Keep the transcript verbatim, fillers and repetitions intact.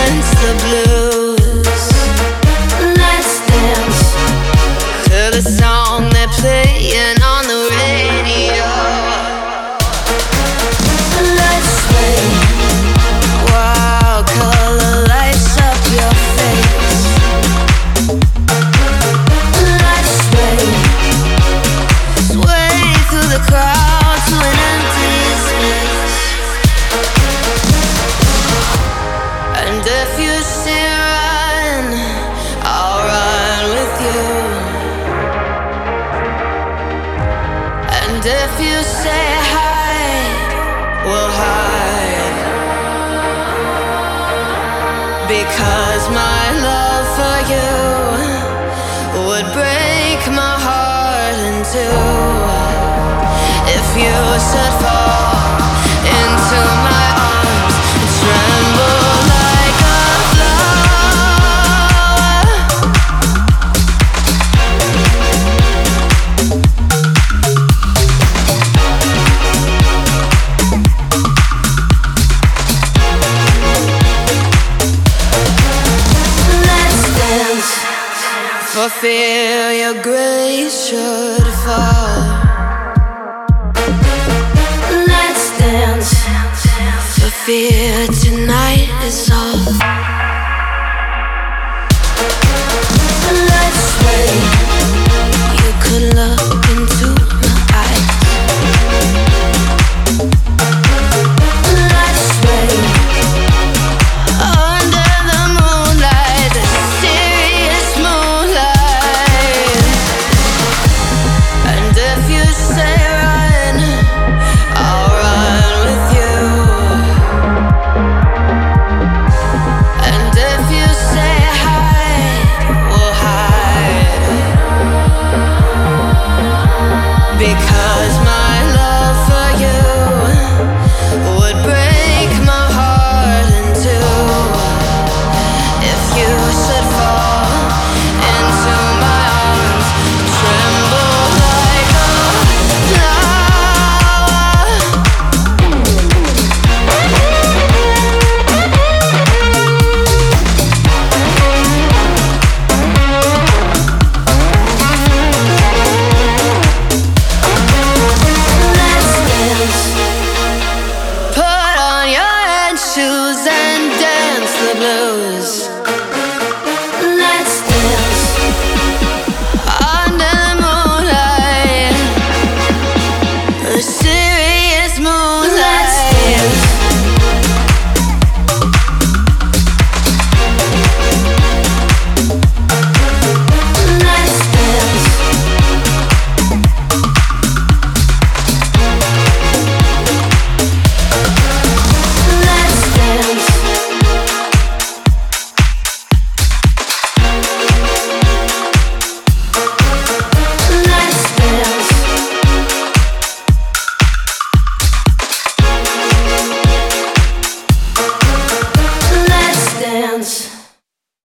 dance the blues. Let's dance to the song they're playing on the radio. Let's sway, wild color lights up your face. Let's sway, sway through the crowd to an empty space. And if you say run, I'll run with you. And if you say hide, we'll hide. Because my love for you would break my heart in two. If you should fall into my arms and tremble like a flower. Let's dance for fear your grace should fall. Let's dance for fear tonight is all